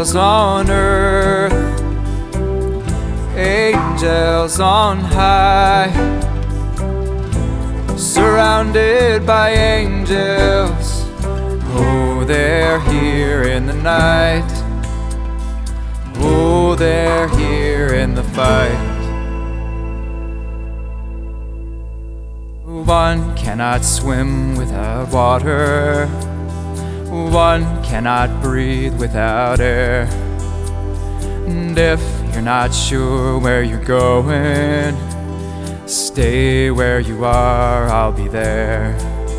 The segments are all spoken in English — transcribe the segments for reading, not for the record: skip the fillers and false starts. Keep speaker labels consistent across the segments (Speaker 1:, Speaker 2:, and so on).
Speaker 1: angels on earth, angels on high, surrounded by angels. Oh, they're here in the night. Oh, they're here in the fight. One cannot swim without water. One cannot breathe without air. And if you're not sure where you're going, stay where you are, I'll be there.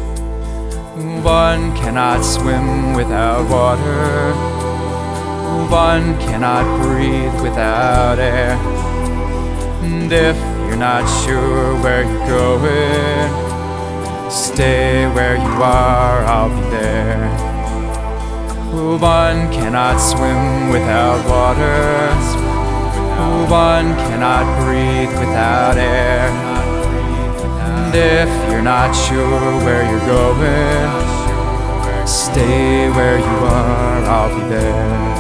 Speaker 1: One cannot swim without water. One cannot breathe without air. And if you're not sure where you're going, stay where you are, I'll be there. One cannot swim without water. One cannot breathe without air. And if you're not sure where you're going, stay where you are, I'll be there.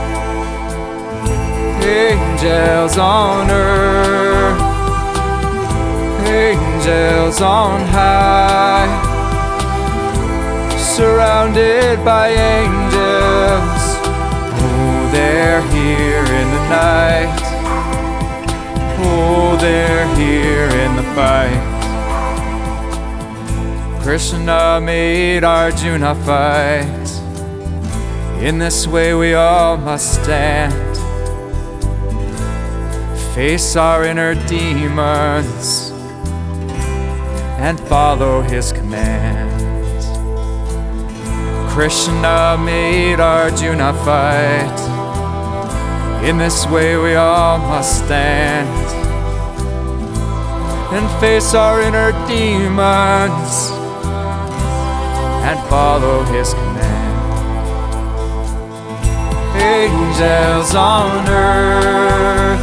Speaker 1: Angels on earth, angels on high, surrounded by angels. Oh, they're here in the night. Oh, they're here in the fight. Krishna made Arjuna fight. In this way we all must stand, face our inner demons and follow his commands. Krishna made Arjuna fight. In this way we all must stand and face our inner demons and follow his command. Angels on earth,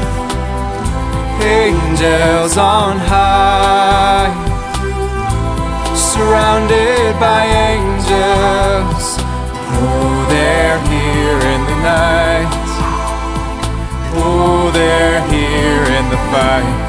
Speaker 1: angels on high, surrounded by angels. Oh, they're here in the night. Oh, they're here in the fight.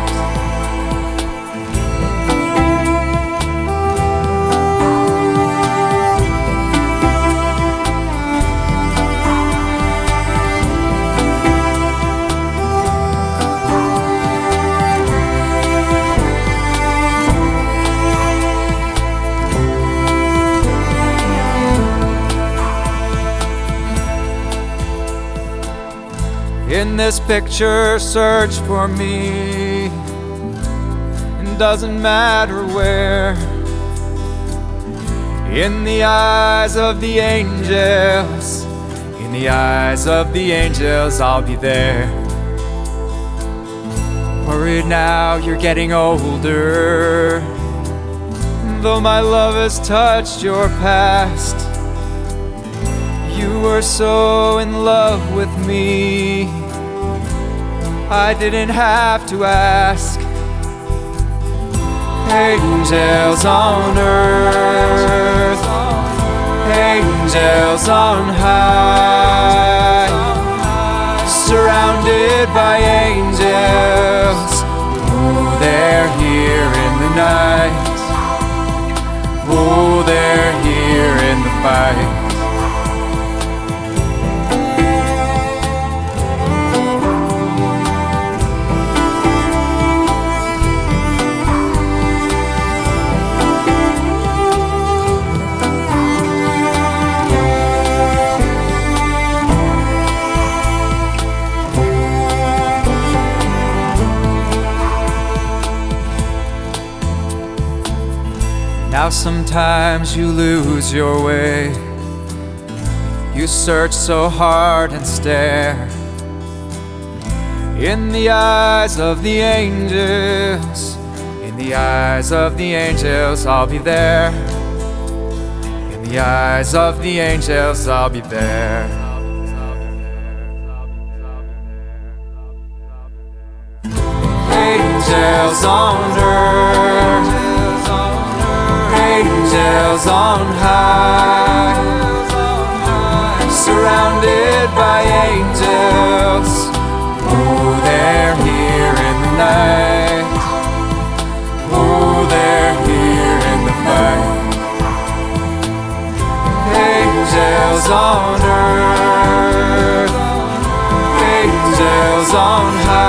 Speaker 1: In this picture, search for me. It doesn't matter where. In the eyes of the angels, in the eyes of the angels, I'll be there. Worried now, you're getting older. Though my love has touched your past, you were so in love with me, I didn't have to ask. Angels on earth, angels on high, surrounded by angels. Oh, they're here in the night. Oh, they're here in the fight. Now sometimes you lose your way. You search so hard and stare. In the eyes of the angels, in the eyes of the angels, I'll be there. In the eyes of the angels, I'll be there. Angels on earth, angels on high, surrounded by angels. angels on high.